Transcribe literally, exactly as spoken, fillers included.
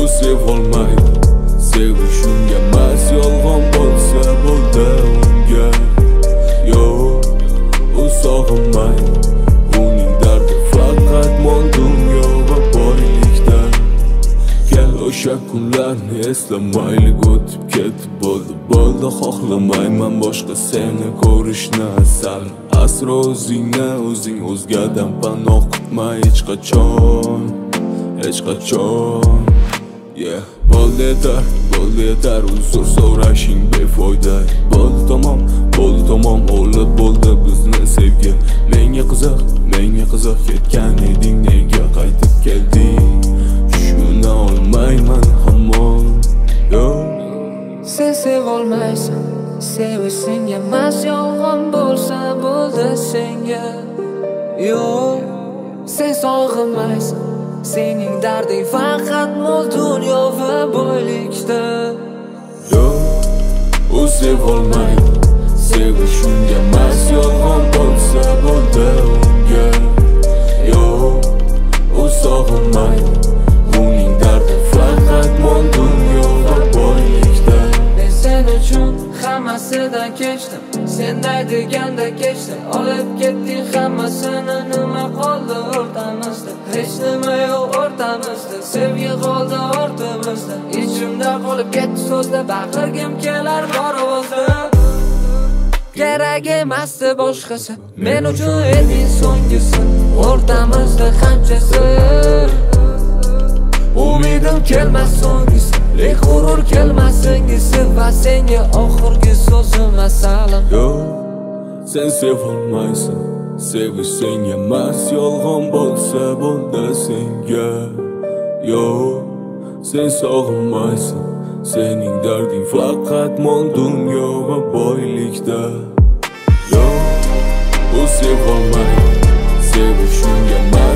u sevolmaydi. Sevishimga emas, yolg'on bo'lsa bo'ldi unga. Yo'q, u sog'inmaydi. Uning dardi faqat mol, dunyo va boylikda. Kel o'sha kunlarni eslamaylik, o'tib ketib bo'ldi, bo'ldi. Xohlamayman boshqa seni ko'rishni asal. Asro o'zingni o'zing, o'zgadan panoh kutma hech qachon, hech qachon. Yeah, bo'ldi yetar, bo'ldi yetar, uzr so'rashing befoyda. Bo'ldi tamom, bo'ldi tamom, o'lib bo'ldi bizni sevgi. Menga qiziq, menga qiziq ketgan eding, nega qaytib kelding? Tushuna olmayman hamon. Yo, sen sevolmaysan, sevishing emas, yolg'on bo'lsa bo'ldi senga. Yo'q, sen sog'inmaysan, sening darding faqat mol, dunyo va boylikda. Yo'q, u sevolmaydi. Sevishimga emas, yolg'on bo'lsa bo'ldi unga. Yo'q, u sog'inmaydi. Uning dardi faqat mol, dunyo va boylikda. Men sen uchun hammasidan kechdim, senday deganda kechdim. Olib ketding hammasini, nima qoldi o'rtamizda? Hech nima yo'q o'rtamizda, sevgi qoldi ortimizda. Ichimda qolib ketdi so'zda, baqirgim kelar bor ovozda. Kerak emasdi boshqasi, men uchun eding so'nggisi. O'rtamizda qancha sir, umidim kelmas so'nggisi, lek g'urur kelmas singisi. Va senga oxirgi so'zim masalan. Yo'q, sen sevolmaysan, sevishing emas, yolg'on bo'lsa bo'ldi senga. Yo'q, sen sog'inmaysan, sening darding faqat mol, dunyo va boylikda. Yo'q, u sevolmaydi. Sevishing emas,